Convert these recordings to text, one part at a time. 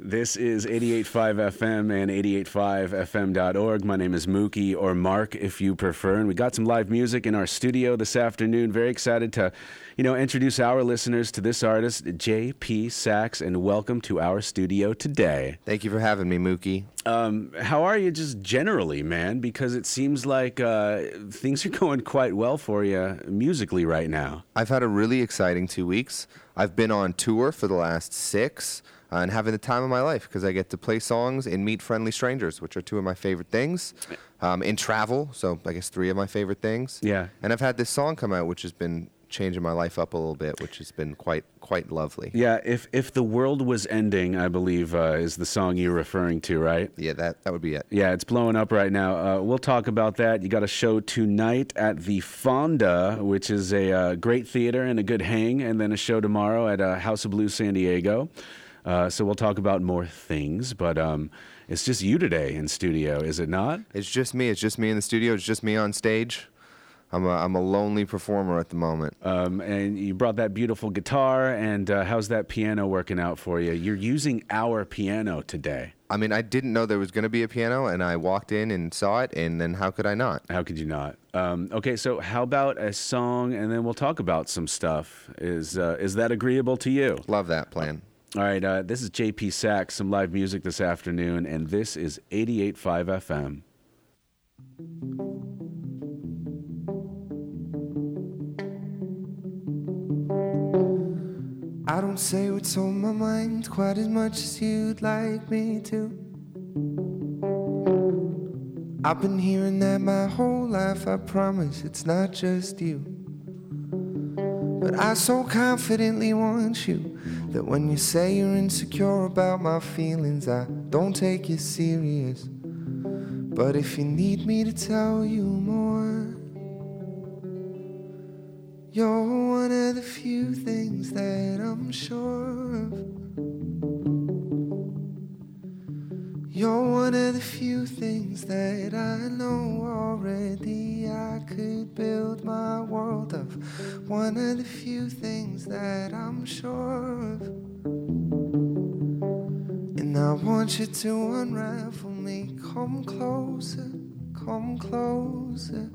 This is 88.5 FM and 88.5fm.org. My name is Mookie, or Mark if you prefer, and we got some live music in our studio this afternoon. Very excited to, introduce our listeners to this artist, J.P. Saxe, and welcome to our studio today. Thank you for having me, Mookie. How are you just generally, man? Because it seems like things are going quite well for you musically right now. I've had a really exciting 2 weeks. I've been on tour for the last 6 and having the time of my life because I get to play songs and meet friendly strangers, which are 2 of my favorite things. And travel, so I guess 3 of my favorite things. Yeah. And I've had this song come out, which has been changing my life up a little bit, which has been quite lovely. Yeah, if the world was ending, I believe is the song you're referring to, right? Yeah, that would be it. Yeah, it's blowing up right now. We'll talk about that. You got a show tonight at the Fonda, which is a great theater and a good hang, and then a show tomorrow at House of Blues San Diego. So we'll talk about more things, but it's just you today in studio, is it not? It's just me. It's just me in the studio. It's just me on stage. I'm a lonely performer at the moment. And you brought that beautiful guitar, and how's that piano working out for you? You're using our piano today. I mean, I didn't know there was going to be a piano, and I walked in and saw it, and then how could I not? How could you not? Okay, so how about a song, and then we'll talk about some stuff. Is that agreeable to you? Love that plan. All right, this is J.P. Saxe, some live music this afternoon, and this is 88.5 FM. I don't say what's on my mind quite as much as you'd like me to. I've been hearing that my whole life, I promise it's not just you. But I so confidently want you that when you say you're insecure about my feelings, I don't take you serious. But if you need me to tell you more, you're one of the few things that I'm sure of. You're one of the few things that I know already. I could build my world of. One of the few things that I'm sure of. And I want you to unravel me. Come closer, come closer.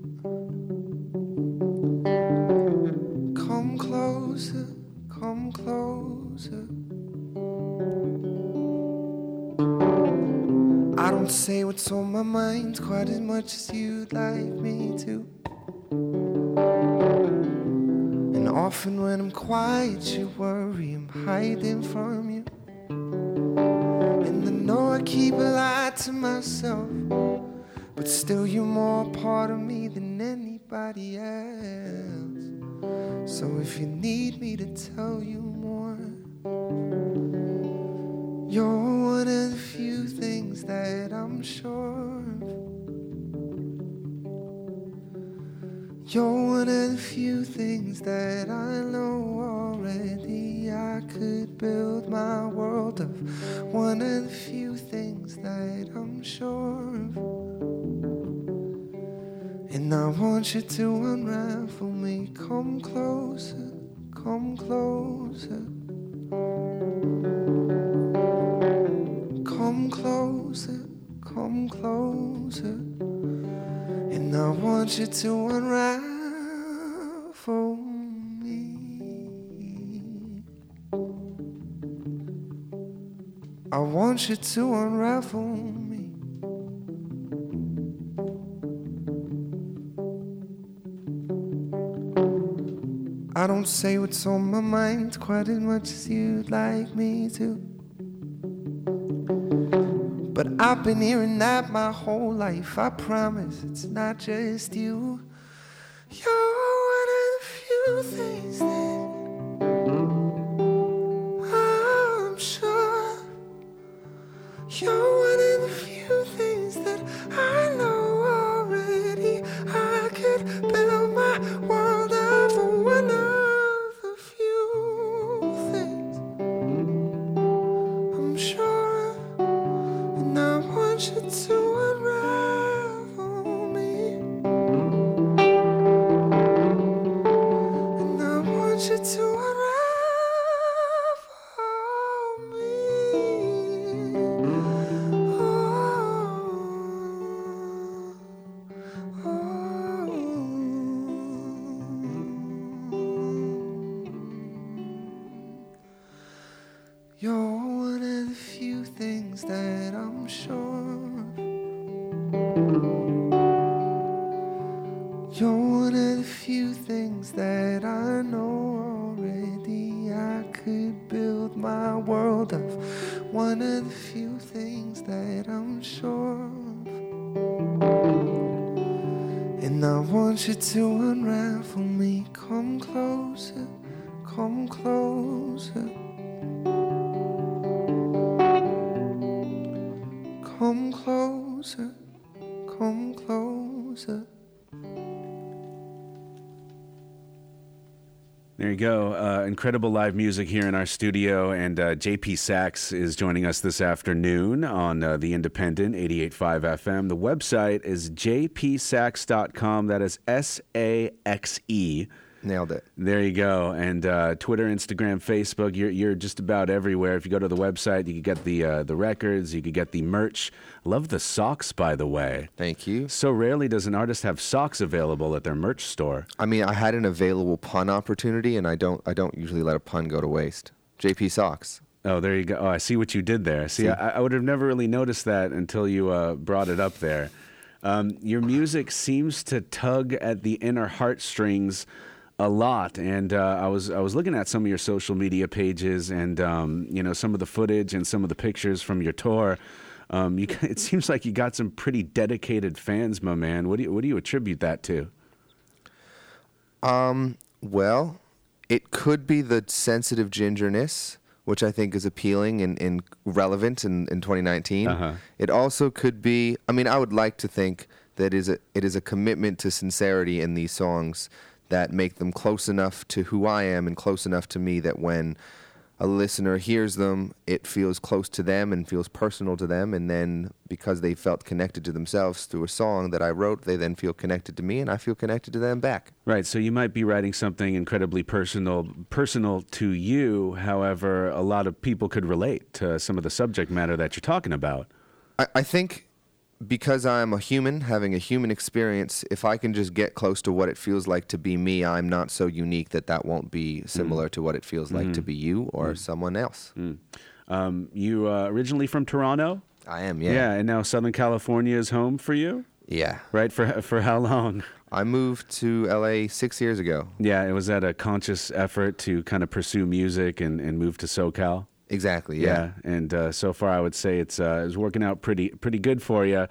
Come closer, come closer. I don't say what's on my mind quite as much as you'd like me to. And often when I'm quiet, you worry I'm hiding from you. And I know I keep a lie to myself, but still you're more part of me than anybody else. So if you need me to tell you more, you're one of the few things that I'm sure of. You're one of the few things that I know already. I could build my world of. One of the few things that I'm sure of. And I want you to unravel me. Come closer, come closer. Come closer, come closer. And I want you to unravel me. I want you to unravel me. I don't say what's on my mind quite as much as you'd like me to. But I've been hearing that my whole life, I promise it's not just you. You're one of the few things that I'm sure. You're one of the few things that I know already. I could build my world up for one of the few things I'm sure of. And I want you to unravel me. And I want you to unravel me. things that I'm sure of. You're one of the few things that I know already. I could build my world of one of the few things that I'm sure of. And I want you to unravel me. Come closer, come closer. Come closer, come closer. There you go. Incredible live music here in our studio, and JP Saxe is joining us this afternoon on The Independent, 88.5 FM. The website is jpsaxe.com. That is S-A-X-E. Nailed it. There you go. And Twitter, Instagram, Facebook, you're just about everywhere. If you go to the website, you could get the records, you could get the merch. Love the socks, by the way. Thank you. So rarely does an artist have socks available at their merch store. I mean, I had an available pun opportunity, and I don't usually let a pun go to waste. JP Socks. Oh, there you go. Oh, I see what you did there. See, I would have never really noticed that until you brought it up there. Your music seems to tug at the inner heartstrings a lot, and I was looking at some of your social media pages, and some of the footage and some of the pictures from your tour. It seems like you got some pretty dedicated fans, my man. What do you attribute that to? Well, it could be the sensitive gingerness, which I think is appealing and relevant in 2019. Uh-huh. It also could be, I mean, I would like to think that it is a commitment to sincerity in these songs that make them close enough to who I am and close enough to me that when a listener hears them, it feels close to them and feels personal to them. And then because they felt connected to themselves through a song that I wrote, they then feel connected to me and I feel connected to them back. Right. So you might be writing something incredibly personal to you. However, a lot of people could relate to some of the subject matter that you're talking about. I think because I'm a human, having a human experience, if I can just get close to what it feels like to be me, I'm not so unique that won't be similar to what it feels like to be you or someone else. You originally from Toronto? I am, yeah. Yeah, and now Southern California is home for you? Yeah. Right, for how long? I moved to LA 6 years ago. Yeah, it was that a conscious effort to kind of pursue music and move to SoCal? Exactly, yeah. And so far, I would say it's working out pretty good for you.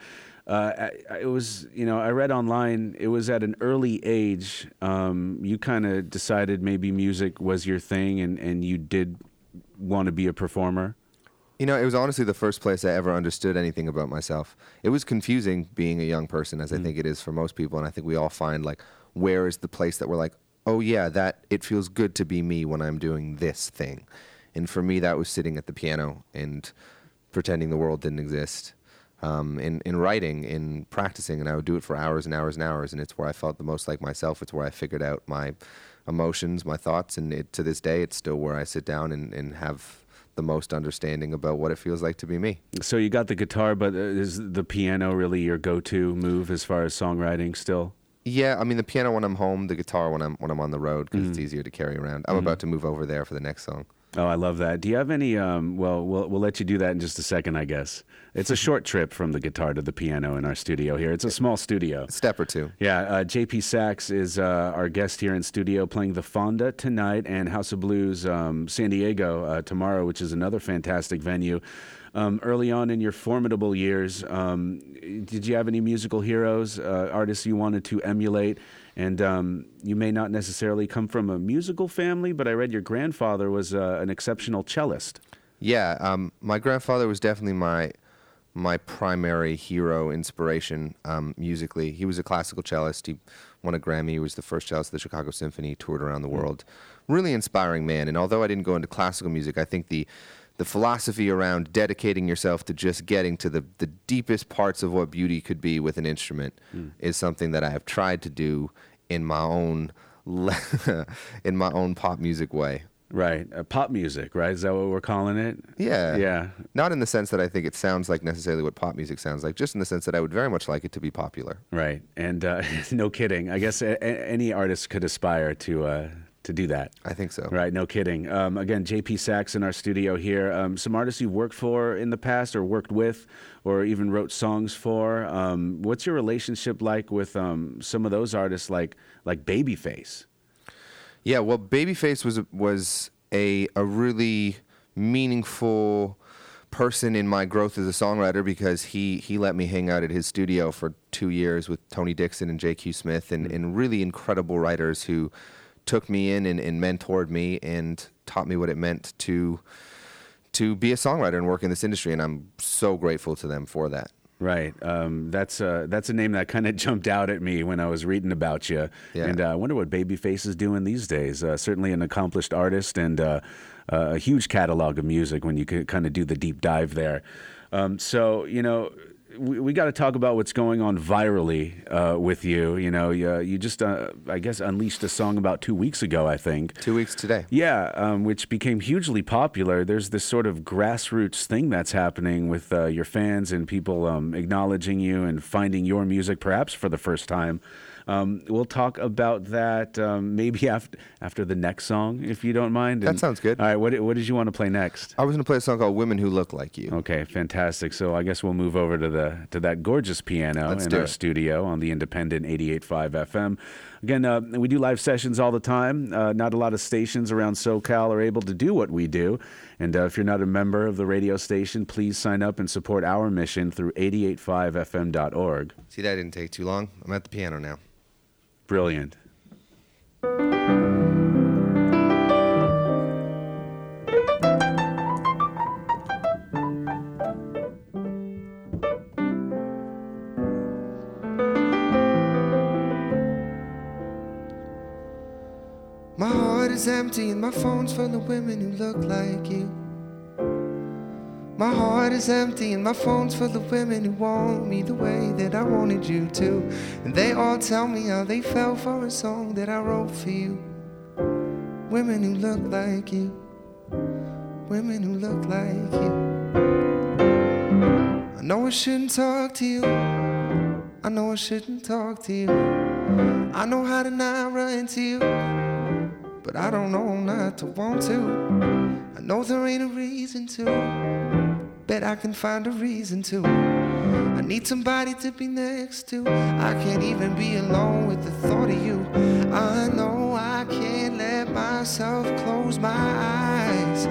It was, I read online, it was at an early age, you kind of decided maybe music was your thing and you did want to be a performer. It was honestly the first place I ever understood anything about myself. It was confusing being a young person, as I think it is for most people, and I think we all find, like, where is the place that we're like, oh yeah, that it feels good to be me when I'm doing this thing. And for me, that was sitting at the piano and pretending the world didn't exist. In writing, in practicing, and I would do it for hours and hours and hours, and it's where I felt the most like myself. It's where I figured out my emotions, my thoughts, and to this day, it's still where I sit down and have the most understanding about what it feels like to be me. So you got the guitar, but is the piano really your go-to move as far as songwriting still? Yeah, I mean the piano when I'm home, the guitar when I'm on the road because it's easier to carry around. I'm about to move over there for the next song. Oh, I love that. Do you have any, we'll let you do that in just a second, I guess. It's a short trip from the guitar to the piano in our studio here. It's a small studio. A step or two. Yeah, JP Saxe is our guest here in studio playing the Fonda tonight and House of Blues San Diego tomorrow, which is another fantastic venue. Early on in your formidable years, did you have any musical heroes, artists you wanted to emulate? And you may not necessarily come from a musical family, but I read your grandfather was an exceptional cellist. Yeah, my grandfather was definitely my primary hero inspiration musically. He was a classical cellist. He won a Grammy. He was the first cellist of the Chicago Symphony, toured around the world. Really inspiring man. And although I didn't go into classical music, I think the philosophy around dedicating yourself to just getting to the deepest parts of what beauty could be with an instrument is something that I have tried to do in my own pop music way. Right. Pop music, right? Is that what we're calling it? Yeah. Yeah. Not in the sense that I think it sounds like necessarily what pop music sounds like, just in the sense that I would very much like it to be popular. Right. And no kidding. I guess any artist could aspire to to do that. I think so. Right, no kidding. Again, JP Sax in our studio here. Some artists you've worked for in the past or worked with or even wrote songs for. What's your relationship like with some of those artists like Babyface? Yeah, well, Babyface was a really meaningful person in my growth as a songwriter because he let me hang out at his studio for 2 years with Tony Dixon and J.Q. Smith and really incredible writers who took me in and mentored me and taught me what it meant to be a songwriter and work in this industry, and I'm so grateful to them for that. Right. That's a name that kind of jumped out at me when I was reading about you. Yeah. And I wonder what Babyface is doing these days. Certainly an accomplished artist and a huge catalog of music when you could kind of do the deep dive there. So, you know, we got to talk about what's going on virally with you. You know, you just, I guess, unleashed a song about 2 weeks ago, I think. 2 weeks today. Yeah, which became hugely popular. There's this sort of grassroots thing that's happening with your fans and people acknowledging you and finding your music perhaps for the first time. We'll talk about that maybe after the next song, if you don't mind. That sounds good. All right, what did you want to play next? I was going to play a song called "Women Who Look Like You." Okay, fantastic. So I guess we'll move over to that gorgeous piano in our studio on the independent 88.5 FM. Again, we do live sessions all the time. Not a lot of stations around SoCal are able to do what we do. And if you're not a member of the radio station, please sign up and support our mission through 885fm.org. See, that didn't take too long. I'm at the piano now. Brilliant. My heart is empty and my phone's full of women who look like you. My heart is empty and my phone's full of women who want me the way that I wanted you to. And they all tell me how they fell for a song that I wrote for you. Women who look like you. Women who look like you. I know I shouldn't talk to you. I know I shouldn't talk to you. I know how to not run to you, but I don't know not to want to. I know there ain't a reason to. Bet I can find a reason to. I need somebody to be next to. I can't even be alone with the thought of you. I know I can't let myself close my eyes.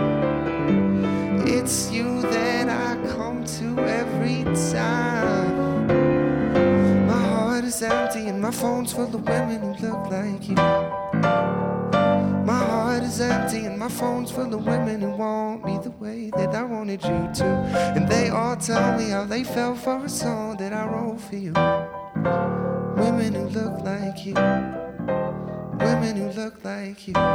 It's you that I come to every time. My heart is empty and my phone's full of women who look like you. My heart is empty and my phone's full of women who want me the way that I wanted you to. And they all tell me how they fell for a song that I wrote for you. Women who look like you. Women who look like you.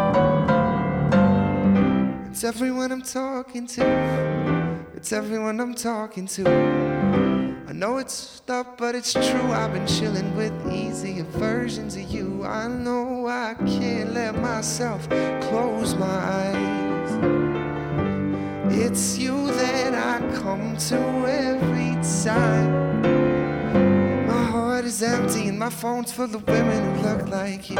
It's everyone I'm talking to. It's everyone I'm talking to. I know it's stuff, but it's true. I've been chilling with easier versions of you. I know I can't let myself close my eyes. It's you that I come to every time. My heart is empty and my phone's full of women who look like you.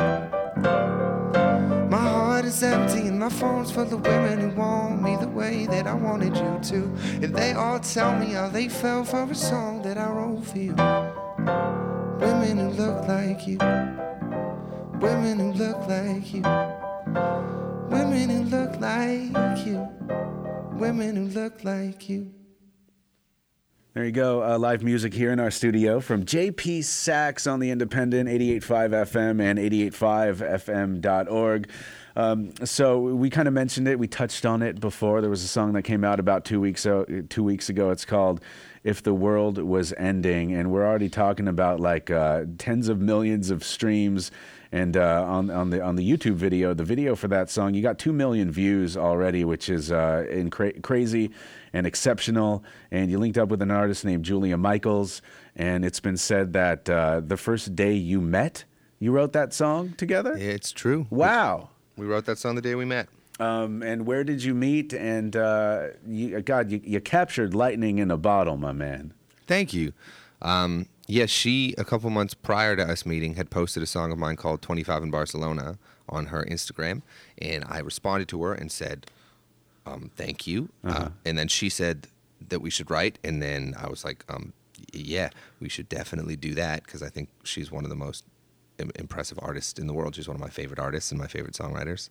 My heart is empty and my phone's full of women who want me the way that I wanted you to. And they all tell me how they fell for a song that I wrote for you. Women who look like you. Women who look like you. Women who look like you. Women who look like you. There you go. Live music here in our studio from JP Sax on the independent 88.5 FM and 88.5fm.org. So we kind of mentioned it. We touched on it before. There was a song that came out about 2 weeks ago. It's called "If the World Was Ending," and we're already talking about like tens of millions of streams. And on the YouTube video, the video for that song, you got 2 million views already, which is crazy and exceptional. And you linked up with an artist named Julia Michaels, and it's been said that the first day you met, you wrote that song together? It's true. Wow. We wrote that song the day we met. And where did you meet? And you captured lightning in a bottle, my man. Thank you. Yeah, she, a couple months prior to us meeting, had posted a song of mine called 25 in Barcelona on her Instagram. And I responded to her and said, thank you. And then she said that we should write. And then I was like, yeah, we should definitely do that, because I think she's one of the most impressive artists in the world. She's one of my favorite artists and my favorite songwriters.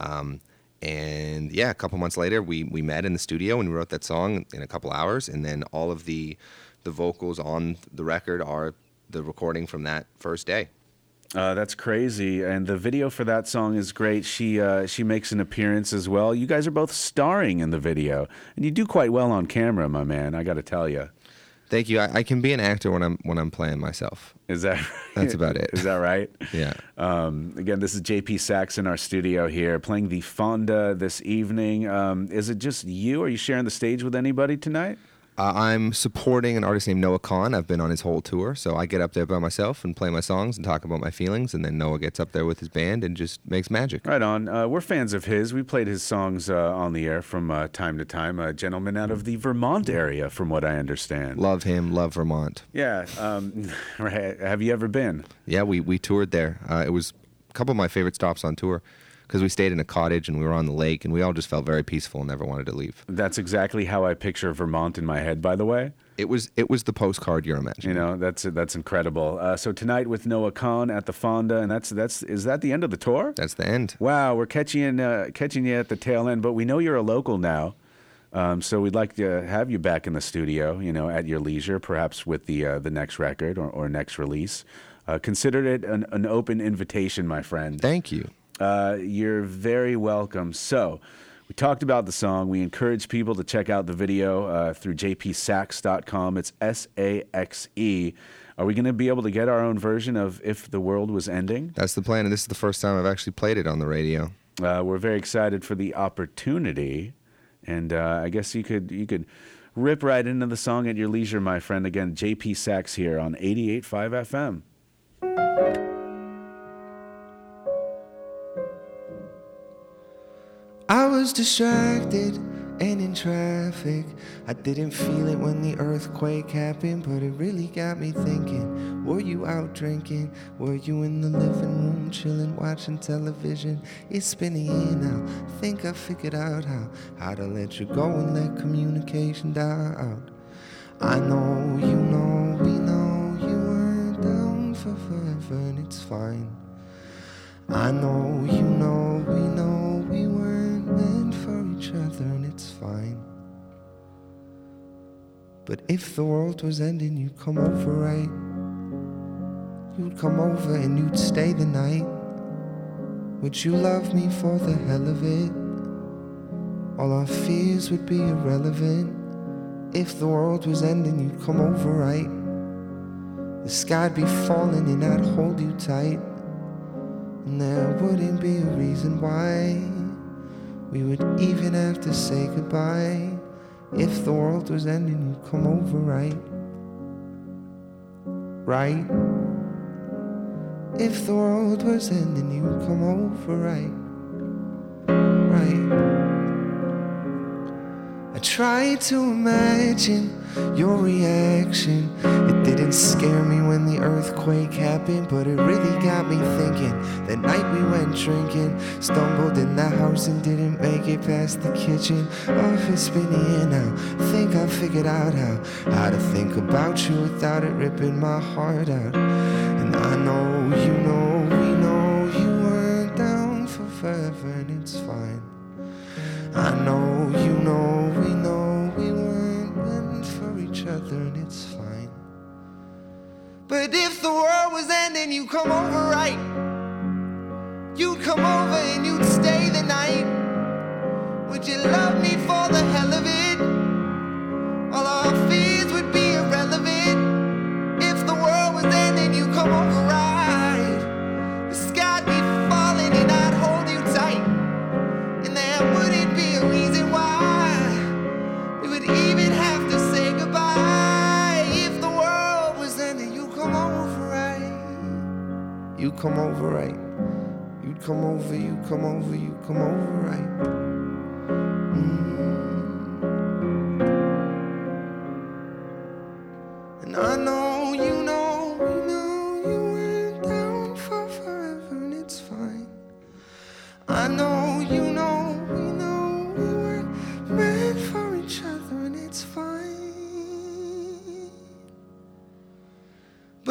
And yeah, a couple months later, we met in the studio and we wrote that song in a couple hours. And then all of the vocals on the record are the recording from that first day. That's crazy, and the video for that song is great. She makes an appearance as well. You guys are both starring in the video, and you do quite well on camera, my man. I got to tell you. Thank you. I can be an actor when I'm playing myself. Is that right? That's about it. Is that right? Yeah. Again, this is JP Saxe in our studio here, playing the Fonda this evening. Is it just you? Are you sharing the stage with anybody tonight? I'm supporting an artist named Noah Kahan. I've been on his whole tour, so I get up there by myself and play my songs and talk about my feelings, and then Noah gets up there with his band and just makes magic. Right on. We're fans of his. We played his songs on the air from time to time. A gentleman out of the Vermont area, from what I understand. Love him. Love Vermont. Yeah. Right. Have you ever been? Yeah, we toured there. It was a couple of my favorite stops on tour, because we stayed in a cottage and we were on the lake, and we all just felt very peaceful and never wanted to leave. That's exactly how I picture Vermont in my head, by the way. It was the postcard you're imagining. You know, that's incredible. So tonight with Noah Kahan at the Fonda, and is that the end of the tour? That's the end. Wow, we're catching you at the tail end, but we know you're a local now. So we'd like to have you back in the studio, at your leisure, perhaps with the next record or next release. Consider it an open invitation, my friend. Thank you. You're very welcome. So we talked about the song. We encourage people to check out the video through jpsaxe.com. It's SAXE. Are we going to be able to get our own version of If the World Was Ending? That's the plan, and this is the first time I've actually played it on the radio. We're very excited for the opportunity, and I guess you could rip right into the song at your leisure, my friend. Again, JP Saxe here on 88.5 FM. I was distracted and in traffic. I didn't feel it when the earthquake happened, but it really got me thinking. Were you out drinking? Were you in the living room chilling, watching television? It's been a year now. Think I figured out how to let you go and let communication die out. I know, we know you weren't down for forever, and it's fine. I know, we know we weren't meant for each other, and it's fine. But if the world was ending, you'd come over, right? You'd come over and you'd stay the night. Would you love me for the hell of it? All our fears would be irrelevant. If the world was ending, you'd come over, right? The sky'd be falling and I'd hold you tight. And there wouldn't be a reason why we would even have to say goodbye. If the world was ending, you'd come over, right? Right? If the world was ending, you'd come over, right? Right? I tried to imagine your reaction. It didn't scare me when the earthquake happened, but it really got me thinking. The night we went drinking, stumbled in the house and didn't make it past the kitchen. Oh, it's been a year now. Think I figured out how to think about you without it ripping my heart out. And I know, we know you weren't down for forever, and it's fine. I know, we know we weren't meant for each other, and it's fine. But if the world was ending, you'd come over, right? You'd come over and you'd stay the night. Would you love me for the hell of it? All our fears would be irrelevant. If the world was ending, you'd come over, right? The sky'd be falling and I'd hold you tight. And there wouldn't be a reason why we would even have to say goodbye. If the world was ending, you'd come over, right? You'd come over, right? You'd come over, you'd come over, you'd come over, right? And I know,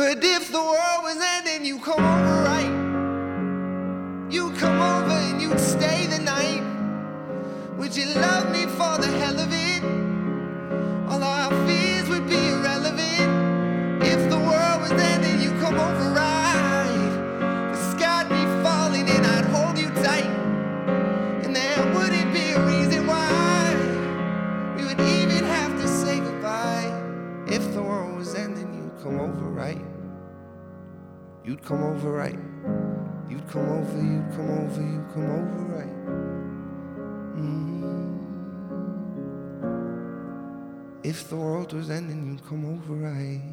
But if the world was ending, you come over right. You'd come over and you'd stay the night. Would you love me for the hell of it? All our fears would be irrelevant. If the world was ending, you come over right. The sky'd be falling and I'd hold you tight. And there wouldn't be a reason why we would even have to say goodbye. If the world was ending, you'd come over right. You'd come over right. You'd come over, you'd come over, you'd come over right. If the world was ending, you'd come over right.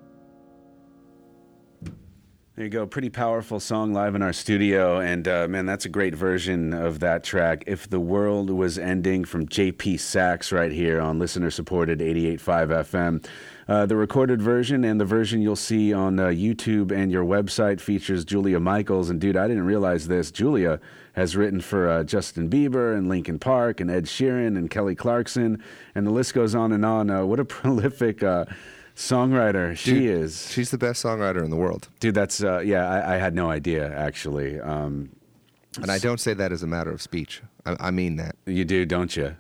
There you go. Pretty powerful song live in our studio. And man, that's a great version of that track. If the World Was Ending from JP Sax right here on listener supported 88.5 FM. The recorded version and the version you'll see on YouTube and your website features Julia Michaels. And dude, I didn't realize this. Julia has written for Justin Bieber and Linkin Park and Ed Sheeran and Kelly Clarkson. And the list goes on and on. What a prolific songwriter she is. She's the best songwriter in the world. Dude, that's, I had no idea, actually. And I don't say that as a matter of speech. I mean that. You do, don't you?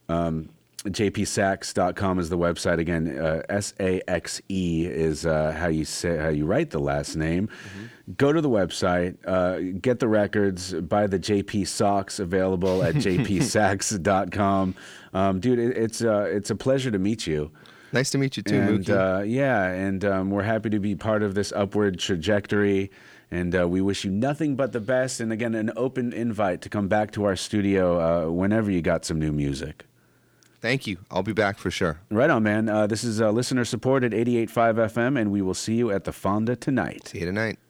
jpsax.com is the website. Again, SAXE is how you write the last name. Mm-hmm. Go to the website, get the records, buy the JP socks available at jpsax.com. Dude, it's a pleasure to meet you. Nice to meet you too, Mookie. We're happy to be part of this upward trajectory. And we wish you nothing but the best. And again, an open invite to come back to our studio whenever you got some new music. Thank you. I'll be back for sure. Right on, man. This is listener supported 88.5 FM, and we will see you at the Fonda tonight. See you tonight.